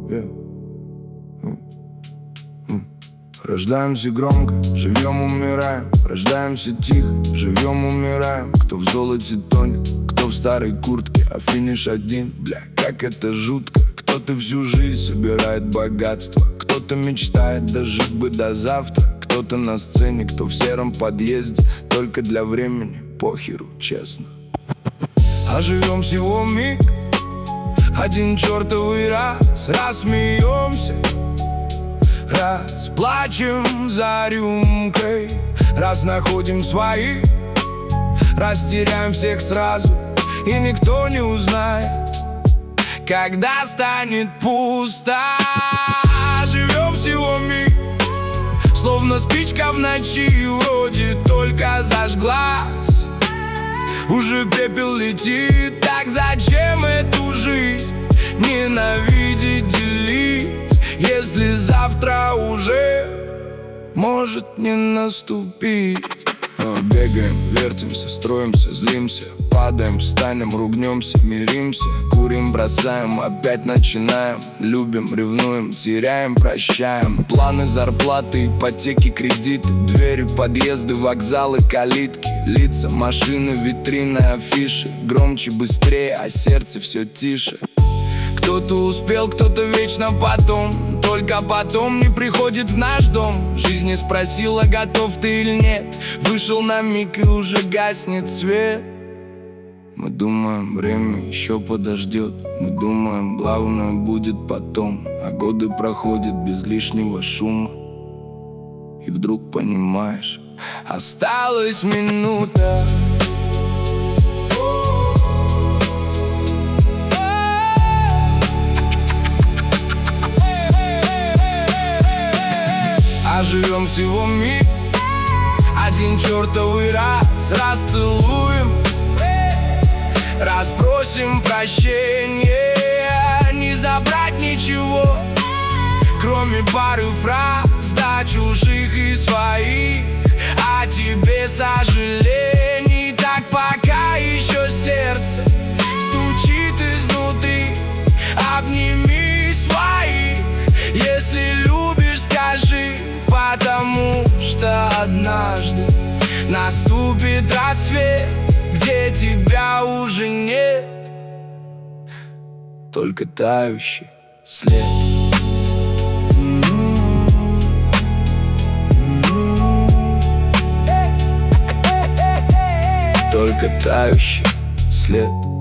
Рождаемся громко, живем, умираем. Рождаемся тихо, живем, умираем. Кто в золоте тонет, кто в старой куртке, а финиш один. Бля, как это жутко. Кто-то всю жизнь собирает богатство, кто-то мечтает дожить бы до завтра. Кто-то на сцене, кто в сером подъезде, только для времени, похеру, честно. А живем всего миг, один чертовый раз. Рассмеемся, раз плачем за рюмкой, раз находим своих, раз теряем всех сразу, и никто не узнает, когда станет пусто. Живем всего миг, словно спичка в ночи, вроде только зажглась, уже пепел летит. Так зачем эту жизнь ненавидеть, делить, если завтра уже может не наступить? Бегаем, вертимся, строимся, злимся, падаем, встанем, ругнемся, миримся, курим, бросаем, опять начинаем, любим, ревнуем, теряем, прощаем. Планы, зарплаты, ипотеки, кредиты, двери, подъезды, вокзалы, калитки, лица, машины, витрины, афиши. Громче, быстрее, а сердце все тише. Кто-то успел, кто-то вечно потом, только потом не приходит в наш дом. Жизнь не спросила, готов ты или нет, вышел на миг и уже гаснет свет. Мы думаем, время еще подождет, мы думаем, главное будет потом. А годы проходят без лишнего шума, и вдруг понимаешь, осталась минута. А живем всего миг, один чертовый раз. Раз целуем, раз просим прощения, не забрать ничего, кроме пары фраз, да, чужих и своих. О тебе сожалений, так пока еще сердце стучит изнутри. Обними своих, если любишь, скажи, потому что однажды наступит рассвет, где тебя уже нет, только тающий след. Только тающий след.